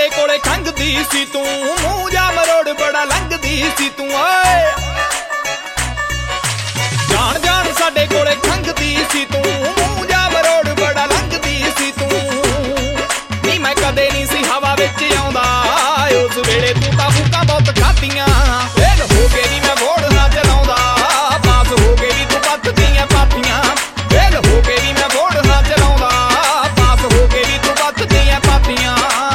ਸਾਡੇ ਕੋਲੇ ਖੰਘਦੀ ਸੀ ਤੂੰ, ਮੂੰਹ ਜਾ ਮਰੋੜ ਬੜਾ ਲੰਘਦੀ ਸੀ ਤੂੰ ਓਏ। ਜਾਣ ਜਾਣ ਸਾਡੇ ਕੋਲੇ ਖੰਘਦੀ ਸੀ ਤੂੰ, ਮੂੰਹ ਜਾ ਮਰੋੜ ਬੜਾ ਲੰਘਦੀ ਸੀ ਤੂੰ। ਨੀ ਮੈਂ ਕਦੇ ਨਹੀਂ ਸੀ ਹਵਾ ਵਿੱਚ ਆਉਂਦਾ, ਉਸ ਵੇਲੇ ਤੂੰ ਤਾਂ ਫੂਕਾਂ ਬਹੁਤ ਖਾਧੀਆਂ। ਫੇਲ ਹੋ ਕੇ ਵੀ ਮੈਂ ਮੋੜ ਨਾ ਚਲਾਉਂਦਾ, ਪਾਸ ਹੋ ਕੇ ਵੀ ਤੂੰ ਪੱਥਦੀਆਂ ਪਾਥੀਆਂ। ਫੇਲ ਹੋ ਕੇ ਵੀ ਮੈਂ ਮੋੜ ਨਾ ਚਲਾਉਂਦਾ, ਪਾਸ ਹੋ ਕੇ ਵੀ ਤੂੰ ਪੱਥਦੀਆਂ ਪਾਥੀਆਂ।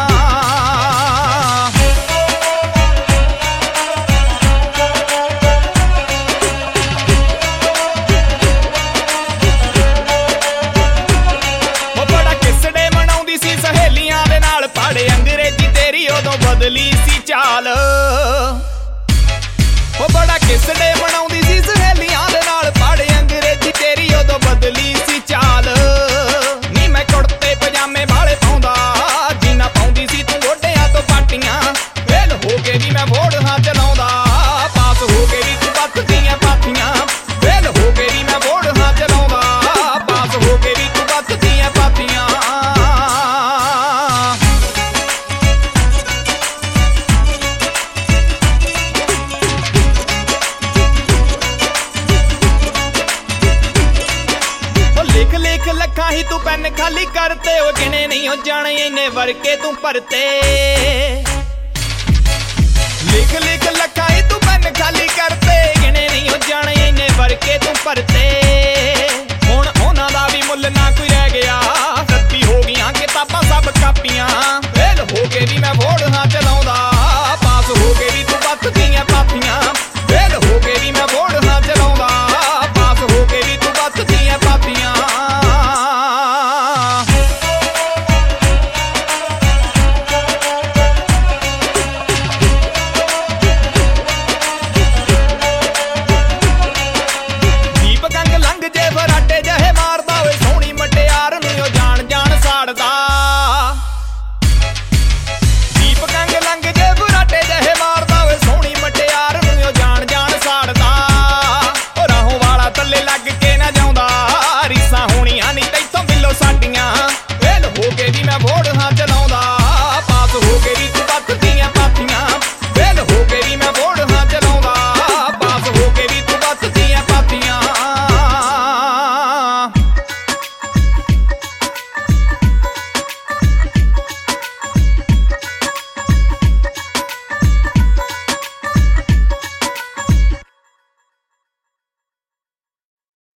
ਪੜ੍ਹ ਅੰਗਰੇਜ਼ੀ ਤੇਰੀ ਉਦੋਂ ਬਦਲੀ ਸੀ ਚਾਲ, ਉਹ ਬੜਾ ਕਿਸੜੇ ਬਣਾਉਂਦੀ ਸੀ ਸਹੇਲੀਆਂ ਦੇ ਨਾਲ। ਪੜ੍ਹ ਅੰਗਰੇਜ਼ੀ ਤੇਰੀ ਉਦੋਂ ਬਦਲੀ ਸੀ ਚਾਲ। ਨੀ ਮੈਂ ਕੁੜਤੇ ਪਜਾਮੇ ਵਾਲੇ ਪਾਉਂਦਾ, ਜਿੰਨਾ ਪਾਉਂਦੀ ਸੀ ਤੂੰ ਗੋਡਿਆਂ ਤੋਂ ਪਾਟੀਆਂ। ਫੇਲ ਹੋ ਕੇ ਵੀ ਮੈਂ ਮੋੜ ਹਾਂ ਚਲਾਉਂਦਾ, ਪਾਸ ਹੋ ਕੇ ਵੀ ਤੂੰ ਪੱਥਦੀਆਂ ਪਾਥੀਆਂ। ਫੇਲ ਹੋ ਕੇ ਵੀ ਮੈਂ ਮੋੜ ਹਾਂ ਚਲਾਉਂਦਾ, ਪਾਸ ਹੋ ਕੇ ਵੀ ਤੂੰ ਪੱਥਦੀਆਂ ਪਾਥੀਆਂ। ਲਿਖ ਲਿਖ ਲੱਖਾਂ ਹੀ ਤੂੰ ਪੈਨ ਖਾਲੀ ਕਰਤੇ, ਉਹ ਗਿਣੇ ਨਹੀਂ ਹੋ ਜਾਣੇ ਇੰਨੇ ਵਰਕੇ ਤੂੰ ਭਰਤੇ। ਲਿਖ